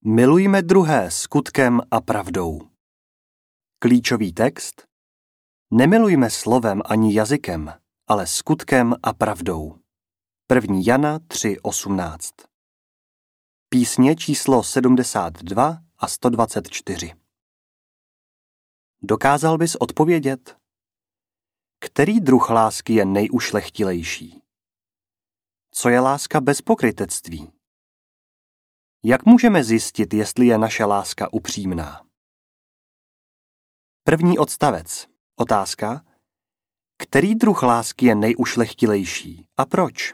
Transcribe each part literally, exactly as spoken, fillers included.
Milujme druhé skutkem a pravdou. Klíčový text: Nemilujme slovem ani jazykem, ale skutkem a pravdou. první Jana tři osmnáct. Písně číslo sedmdesát dva a sto dvacet čtyři. Dokázal bys odpovědět? Který druh lásky je nejušlechtilejší? Co je láska bez pokrytectví? Jak můžeme zjistit, jestli je naše láska upřímná? První odstavec. Otázka: Který druh lásky je nejušlechtilejší a proč?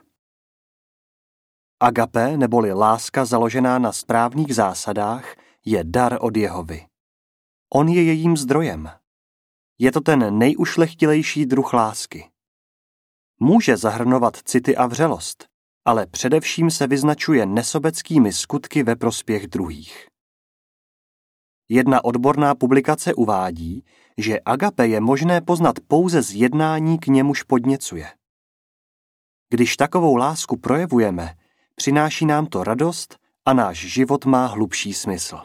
Agape, neboli láska založená na správných zásadách, je dar od Jehovy. On je jejím zdrojem. Je to ten nejušlechtilejší druh lásky. Může zahrnovat city a vřelost, ale především se vyznačuje nesobeckými skutky ve prospěch druhých. Jedna odborná publikace uvádí, že agape je možné poznat pouze z jednání, k němuž podněcuje. Když takovou lásku projevujeme, přináší nám to radost a náš život má hlubší smysl.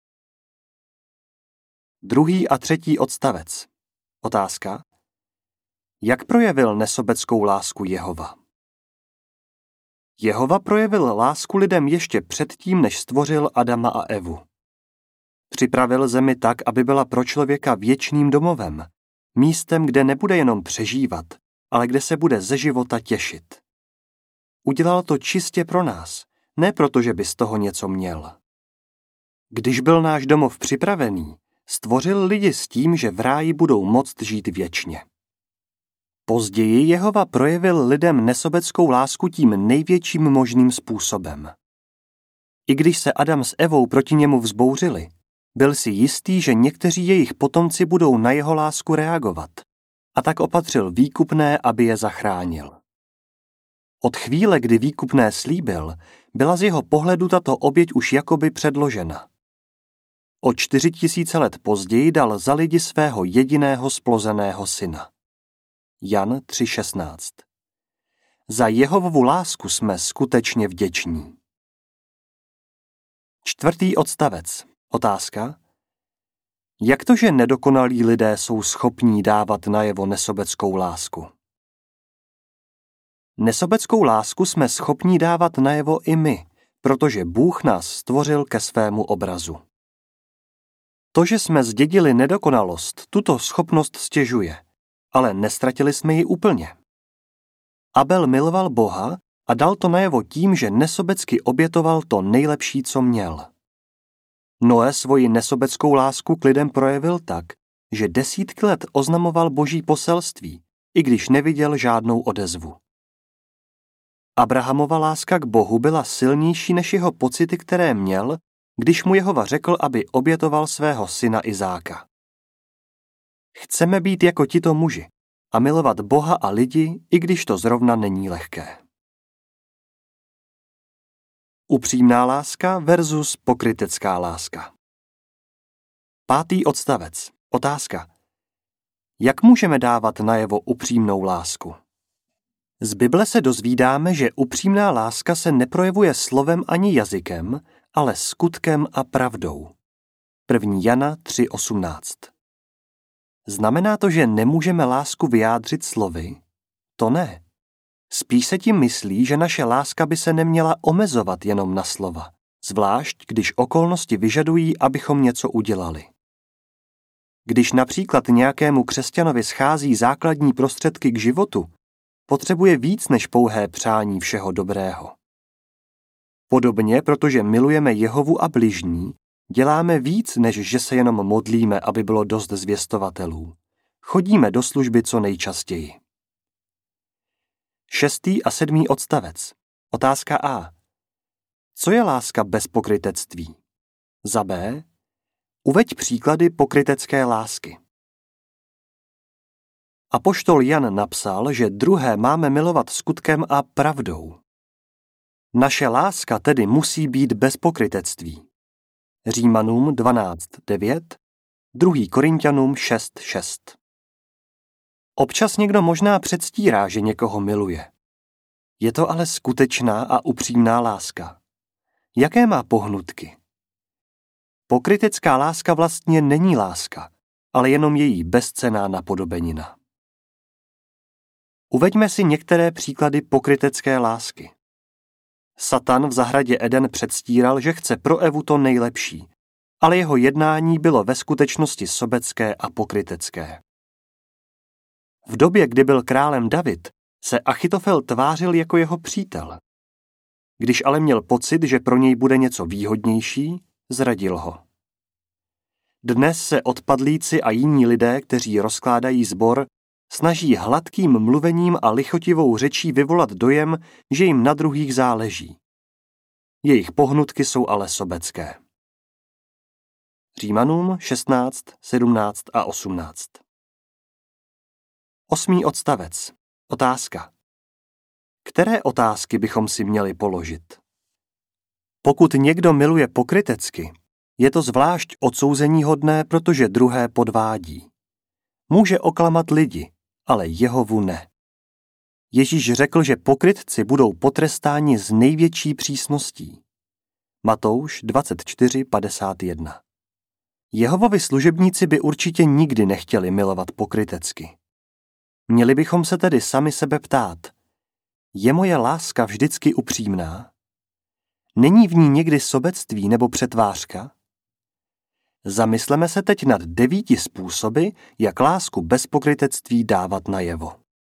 Druhý a třetí odstavec. Otázka: Jak projevil nesobeckou lásku Jehova? Jehova projevil lásku lidem ještě předtím, než stvořil Adama a Evu. Připravil zemi tak, aby byla pro člověka věčným domovem, místem, kde nebude jenom přežívat, ale kde se bude ze života těšit. Udělal to čistě pro nás, ne proto, že by z toho něco měl. Když byl náš domov připravený, stvořil lidi s tím, že v ráji budou moct žít věčně. Později Jehova projevil lidem nesobeckou lásku tím největším možným způsobem. I když se Adam s Evou proti němu vzbouřili, byl si jistý, že někteří jejich potomci budou na jeho lásku reagovat, a tak opatřil výkupné, aby je zachránil. Od chvíle, kdy výkupné slíbil, byla z jeho pohledu tato oběť už jakoby předložena. O čtyři tisíce let později dal za lidi svého jediného splozeného syna. Jan tři šestnáct. Za Jehovovu lásku jsme skutečně vděční. Čtvrtý odstavec. Otázka: Jak to, že nedokonalí lidé jsou schopní dávat najevo nesobeckou lásku? Nesobeckou lásku jsme schopní dávat najevo i my, protože Bůh nás stvořil ke svému obrazu. To, že jsme zdědili nedokonalost, tuto schopnost stěžuje, ale nestratili jsme ji úplně. Abel miloval Boha a dal to najevo tím, že nesobecky obětoval to nejlepší, co měl. Noé svoji nesobeckou lásku k lidem projevil tak, že desítky let oznamoval Boží poselství, i když neviděl žádnou odezvu. Abrahamova láska k Bohu byla silnější než jeho pocity, které měl, když mu Jehova řekl, aby obětoval svého syna Izáka. Chceme být jako tito muži a milovat Boha a lidi, i když to zrovna není lehké. Upřímná láska versus pokrytecká láska. Pátý odstavec. Otázka: Jak můžeme dávat najevo upřímnou lásku? Z Bible se dozvídáme, že upřímná láska se neprojevuje slovem ani jazykem, ale skutkem a pravdou. první Jana tři osmnáct. Znamená to, že nemůžeme lásku vyjádřit slovy? To ne. Spíš se tím myslí, že naše láska by se neměla omezovat jenom na slova, zvlášť když okolnosti vyžadují, abychom něco udělali. Když například nějakému křesťanovi schází základní prostředky k životu, potřebuje víc než pouhé přání všeho dobrého. Podobně, protože milujeme Jehovu a bližní, děláme víc, než že se jenom modlíme, aby bylo dost zvěstovatelů. Chodíme do služby co nejčastěji. Šestý a sedmý odstavec. Otázka A. Co je láska bez pokrytectví? Za B. Uveď příklady pokrytecké lásky. Apoštol Jan napsal, že druhé máme milovat skutkem a pravdou. Naše láska tedy musí být bez pokrytectví. Římanům dvanáct devět, druhý Korinťanům šest šest. Občas někdo možná předstírá, že někoho miluje. Je to ale skutečná a upřímná láska. Jaké má pohnutky? Pokrytecká láska vlastně není láska, ale jenom její bezcenná napodobenina. Uveďme si některé příklady pokrytecké lásky. Satan v zahradě Eden předstíral, že chce pro Evu to nejlepší, ale jeho jednání bylo ve skutečnosti sobecké a pokrytecké. V době, kdy byl králem David, se Achitofel tvářil jako jeho přítel. Když ale měl pocit, že pro něj bude něco výhodnější, zradil ho. Dnes se odpadlíci a jiní lidé, kteří rozkládají sbor, snaží hladkým mluvením a lichotivou řečí vyvolat dojem, že jim na druhých záleží. Jejich pohnutky jsou ale sobecké. Římanům šestnáct, sedmnáct a osmnáct. Osmý odstavec. Otázka. Které otázky bychom si měli položit? Pokud někdo miluje pokrytecky, je to zvlášť odsouzeníhodné, protože druhé podvádí. Může oklamat lidi, ale Jehovu ne. Ježíš řekl, že pokrytci budou potrestáni s největší přísností. Matouš dvacet čtyři padesát jedna. Jehovovi služebníci by určitě nikdy nechtěli milovat pokrytecky. Měli bychom se tedy sami sebe ptát, je moje láska vždycky upřímná? Není v ní někdy sobectví nebo přetvářka? Zamysleme se teď nad devíti způsoby, jak lásku bez pokrytectví dávat najevo.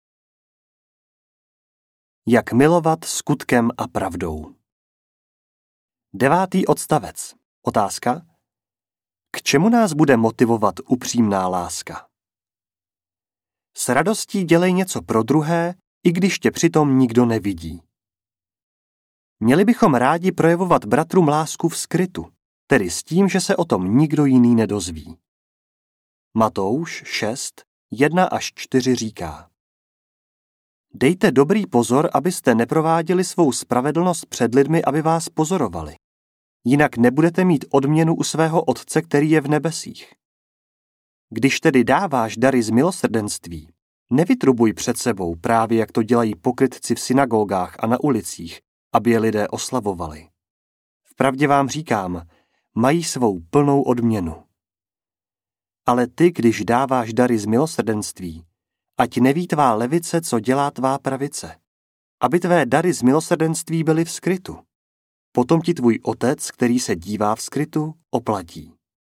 Jak milovat skutkem a pravdou. Devátý odstavec. Otázka. K čemu nás bude motivovat upřímná láska? S radostí dělej něco pro druhé, i když tě přitom nikdo nevidí. Měli bychom rádi projevovat bratrům lásku v skrytu, tedy s tím, že se o tom nikdo jiný nedozví. Matouš šest, jedna až čtyři říká: Dejte dobrý pozor, abyste neprováděli svou spravedlnost před lidmi, aby vás pozorovali. Jinak nebudete mít odměnu u svého Otce, který je v nebesích. Když tedy dáváš dary z milosrdenství, nevytrubuj před sebou právě jak to dělají pokrytci v synagogách a na ulicích, aby je lidé oslavovali. Vpravdě vám říkám, mají svou plnou odměnu. Ale ty, když dáváš dary z milosrdenství, ať neví tvá levice, co dělá tvá pravice, aby tvé dary z milosrdenství byly v skrytu. Potom ti tvůj Otec, který se dívá v skrytu, oplatí.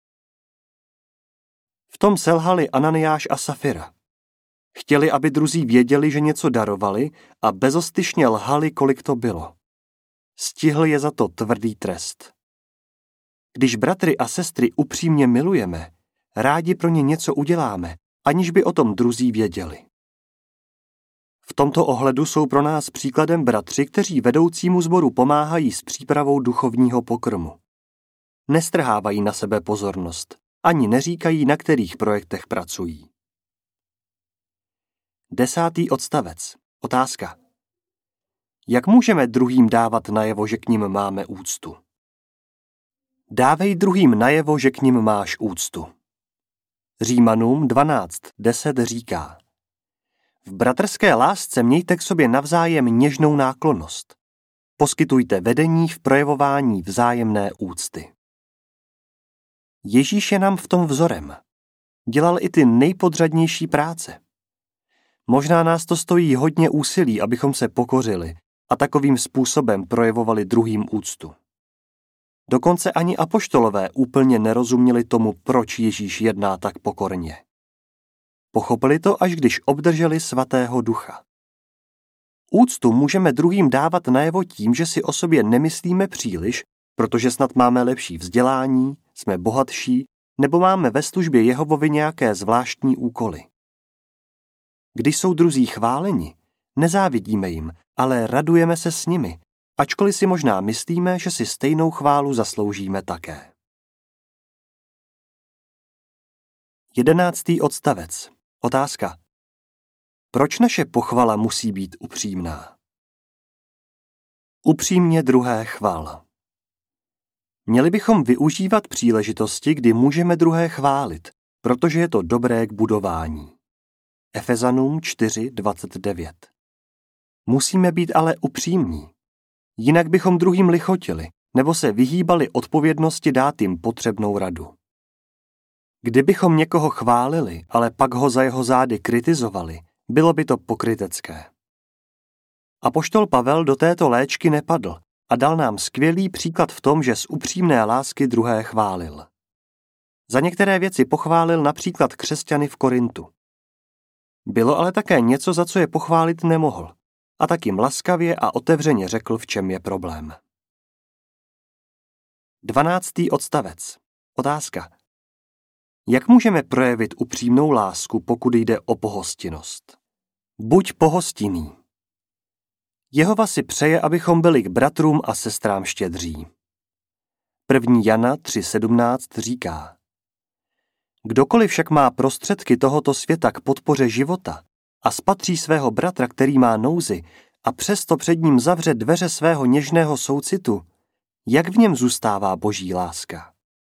V tom selhali Ananiáš a Safira. Chtěli, aby druzí věděli, že něco darovali, a bezostyšně lhali, kolik to bylo. Stihl je za to tvrdý trest. Když bratry a sestry upřímně milujeme, rádi pro ně něco uděláme, aniž by o tom druzí věděli. V tomto ohledu jsou pro nás příkladem bratři, kteří vedoucímu sboru pomáhají s přípravou duchovního pokrmu. Nestrhávají na sebe pozornost, ani neříkají, na kterých projektech pracují. Desátý odstavec. Otázka. Jak můžeme druhým dávat najevo, že k nim máme úctu? Dávej druhým najevo, že k nim máš úctu. Římanům dvanáct deset říká: V bratrské lásce mějte k sobě navzájem něžnou náklonnost. Poskytujte vedení v projevování vzájemné úcty. Ježíš je nám v tom vzorem. Dělal i ty nejpodřadnější práce. Možná nás to stojí hodně úsilí, abychom se pokořili a takovým způsobem projevovali druhým úctu. Dokonce ani apoštolové úplně nerozuměli tomu, proč Ježíš jedná tak pokorně. Pochopili to, až když obdrželi svatého ducha. Úctu můžeme druhým dávat najevo tím, že si o sobě nemyslíme příliš, protože snad máme lepší vzdělání, jsme bohatší, nebo máme ve službě Jehovovi nějaké zvláštní úkoly. Když jsou druzí chváleni, nezávidíme jim, ale radujeme se s nimi, ačkoliv si možná myslíme, že si stejnou chválu zasloužíme také. Jedenáctý odstavec. Otázka. Proč naše pochvala musí být upřímná? Upřímně druhé chval. Měli bychom využívat příležitosti, kdy můžeme druhé chválit, protože je to dobré k budování. Efezanům čtyři dvacet devět. Musíme být ale upřímní. Jinak bychom druhým lichotili nebo se vyhýbali odpovědnosti dát jim potřebnou radu. Kdybychom někoho chválili, ale pak ho za jeho zády kritizovali, bylo by to pokrytecké. Apoštol Pavel do této léčky nepadl a dal nám skvělý příklad v tom, že z upřímné lásky druhé chválil. Za některé věci pochválil například křesťany v Korintu. Bylo ale také něco, za co je pochválit nemohl, a tak jim laskavě a otevřeně řekl, v čem je problém. Dvanáctý odstavec. Otázka. Jak můžeme projevit upřímnou lásku, pokud jde o pohostinnost? Buď pohostinný. Jehova si přeje, abychom byli k bratrům a sestrám štědří. první Jana tři sedmnáct říká: Kdokoliv však má prostředky tohoto světa k podpoře života a spatří svého bratra, který má nouzi, a přesto před ním zavře dveře svého něžného soucitu, jak v něm zůstává boží láska?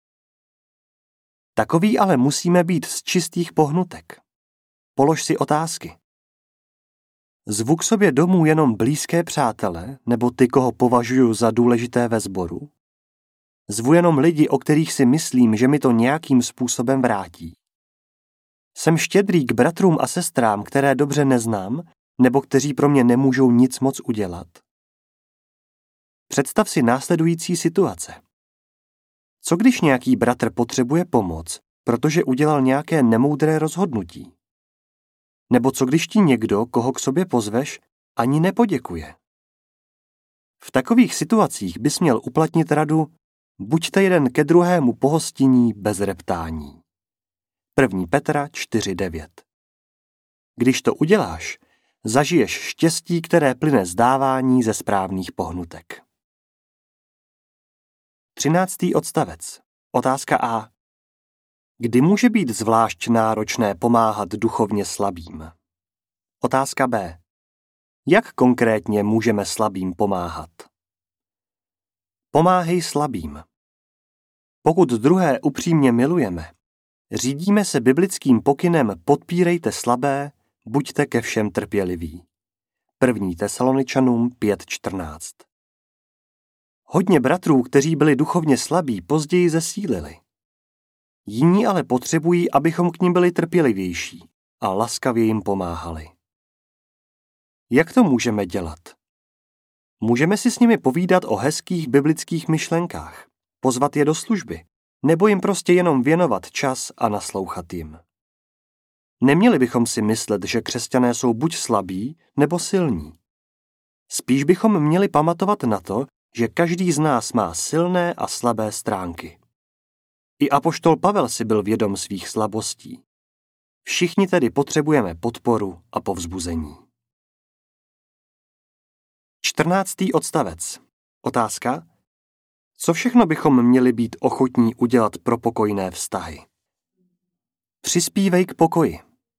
Takový ale musíme být z čistých pohnutek. Polož si otázky. Zvu k sobě domů jenom blízké přátele, nebo ty, koho považuji za důležité ve sboru? Zvu jenom lidi, o kterých si myslím, že mi to nějakým způsobem vrátí. Jsem štědrý k bratrům a sestrám, které dobře neznám, nebo kteří pro mě nemůžou nic moc udělat? Představ si následující situace. Co když nějaký bratr potřebuje pomoc, protože udělal nějaké nemoudré rozhodnutí? Nebo co když ti někdo, koho k sobě pozveš, ani nepoděkuje? V takových situacích bys měl uplatnit radu: buďte jeden ke druhému pohostinní bez reptání. první Petra čtyři devět. Když to uděláš, zažiješ štěstí, které plyne z dávání ze správných pohnutek. Třináctý odstavec. Otázka A. Kdy může být zvlášť náročné pomáhat duchovně slabým? Otázka B. Jak konkrétně můžeme slabým pomáhat? Pomáhej slabým. Pokud druhé upřímně milujeme, řídíme se biblickým pokynem podpírejte slabé, buďte ke všem trpěliví. první Tesaloničanům pět čtrnáct. Hodně bratrů, kteří byli duchovně slabí, později zesílili. Jiní ale potřebují, abychom k nim byli trpělivější a laskavě jim pomáhali. Jak to můžeme dělat? Můžeme si s nimi povídat o hezkých biblických myšlenkách, pozvat je do služby, nebo jim prostě jenom věnovat čas a naslouchat jim. Neměli bychom si myslet, že křesťané jsou buď slabí, nebo silní. Spíš bychom měli pamatovat na to, že každý z nás má silné a slabé stránky. I apoštol Pavel si byl vědom svých slabostí. Všichni tedy potřebujeme podporu a povzbuzení. čtrnáctý odstavec. Otázka. Co všechno bychom měli být ochotní udělat pro pokojné vztahy? Přispívej k pokoji.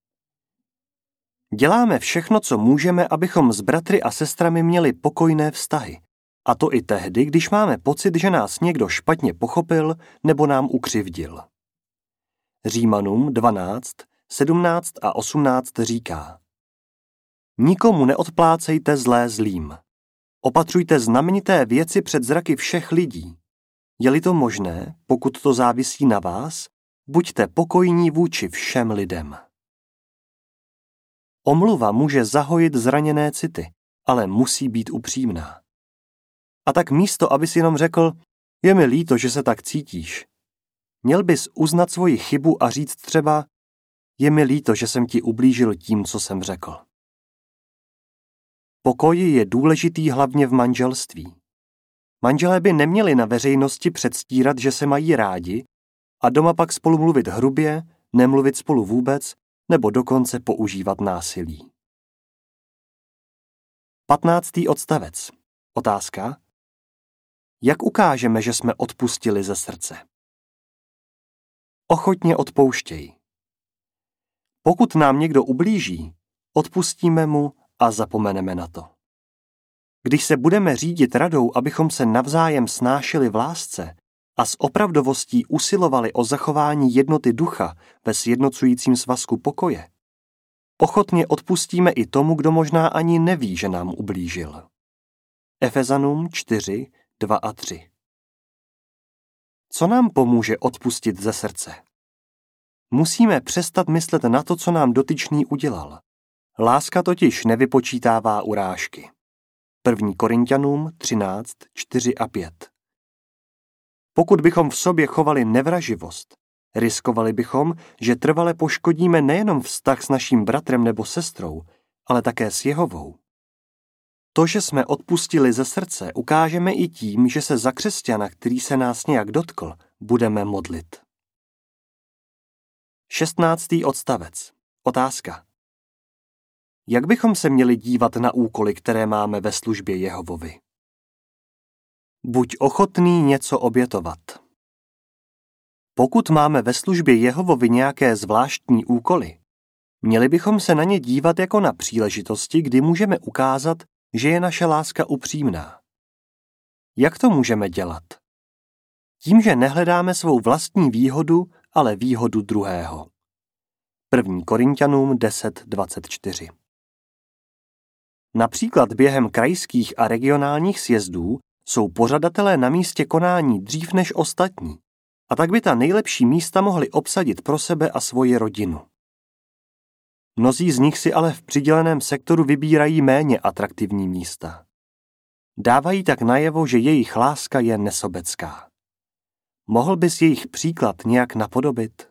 Děláme všechno, co můžeme, abychom s bratry a sestrami měli pokojné vztahy. A to i tehdy, když máme pocit, že nás někdo špatně pochopil nebo nám ukřivdil. Římanům dvanáct, sedmnáct a osmnáct říká: Nikomu neodplácejte zlé zlým. Opatřujte znamenité věci před zraky všech lidí. Je-li to možné, pokud to závisí na vás, buďte pokojní vůči všem lidem. Omluva může zahojit zraněné city, ale musí být upřímná. A tak místo, abys jenom řekl: je mi líto, že se tak cítíš, měl bys uznat svoji chybu a říct třeba: je mi líto, že jsem ti ublížil tím, co jsem řekl. Pokoj je důležitý hlavně v manželství. Manželé by neměli na veřejnosti předstírat, že se mají rádi, a doma pak spolu mluvit hrubě, nemluvit spolu vůbec, nebo dokonce používat násilí. patnáctý odstavec. Otázka. Jak ukážeme, že jsme odpustili ze srdce? Ochotně odpouštěj. Pokud nám někdo ublíží, odpustíme mu a zapomeneme na to. Když se budeme řídit radou, abychom se navzájem snášeli v lásce a s opravdovostí usilovali o zachování jednoty ducha ve sjednocujícím svazku pokoje, ochotně odpustíme i tomu, kdo možná ani neví, že nám ublížil. Efezanům čtyři, dva a tři. Co nám pomůže odpustit ze srdce? Musíme přestat myslet na to, co nám dotyčný udělal. Láska totiž nevypočítává urážky. první Korinťanům třináct, čtyři a pět. Pokud bychom v sobě chovali nevraživost, riskovali bychom, že trvale poškodíme nejenom vztah s naším bratrem nebo sestrou, ale také s Jehovou. To, že jsme odpustili ze srdce, ukážeme i tím, že se za křesťana, který se nás nějak dotkl, budeme modlit. šestnáctý odstavec. Otázka. Jak bychom se měli dívat na úkoly, které máme ve službě Jehovovi? Buď ochotný něco obětovat. Pokud máme ve službě Jehovovi nějaké zvláštní úkoly, měli bychom se na ně dívat jako na příležitosti, kdy můžeme ukázat, že je naše láska upřímná. Jak to můžeme dělat? Tím, že nehledáme svou vlastní výhodu, ale výhodu druhého. první Korinťanům deset, dvacet čtyři. Například během krajských a regionálních sjezdů jsou pořadatelé na místě konání dřív než ostatní, a tak by ta nejlepší místa mohli obsadit pro sebe a svoji rodinu. Mnozí z nich si ale v přiděleném sektoru vybírají méně atraktivní místa. Dávají tak najevo, že jejich láska je nesobecká. Mohl bys jejich příklad nějak napodobit?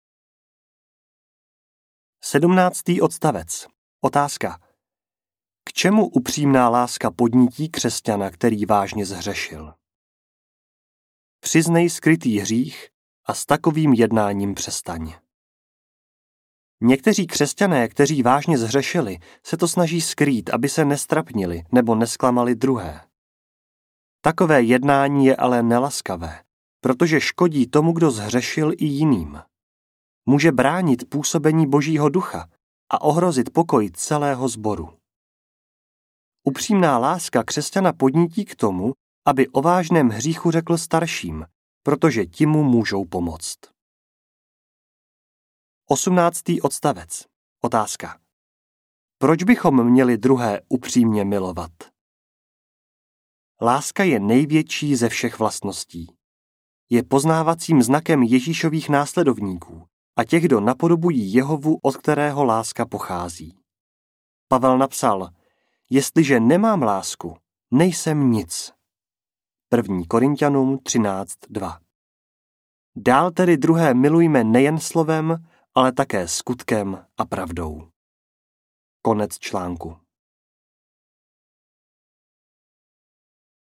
sedmnáctý odstavec. Otázka. K čemu upřímná láska podnítí křesťana, který vážně zhřešil? Přiznej skrytý hřích a s takovým jednáním přestaň. Někteří křesťané, kteří vážně zhřešili, se to snaží skrýt, aby se nestrapnili nebo nesklamali druhé. Takové jednání je ale nelaskavé, protože škodí tomu, kdo zhřešil, i jiným. Může bránit působení Božího ducha a ohrozit pokoj celého sboru. Upřímná láska křesťana podnítí k tomu, aby o vážném hříchu řekl starším, protože ti mu můžou pomoct. osmnáctý odstavec. Otázka. Proč bychom měli druhé upřímně milovat? Láska je největší ze všech vlastností. Je poznávacím znakem Ježíšových následovníků a těch, kdo napodobují Jehovu, od kterého láska pochází. Pavel napsal, jestliže nemám lásku, nejsem nic. první Korinťanům třináct, dva. Dál tedy druhé milujme nejen slovem, ale také skutkem a pravdou. Konec článku.